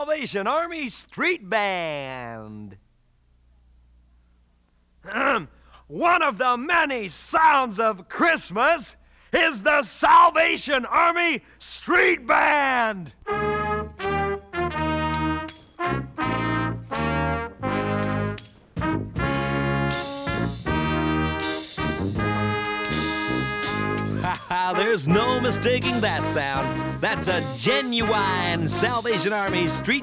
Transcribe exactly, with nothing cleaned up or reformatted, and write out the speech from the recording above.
Salvation Army Street Band. One of the many sounds of Christmas is the Salvation Army Street Band. There's no mistaking that sound. That's a genuine Salvation Army Street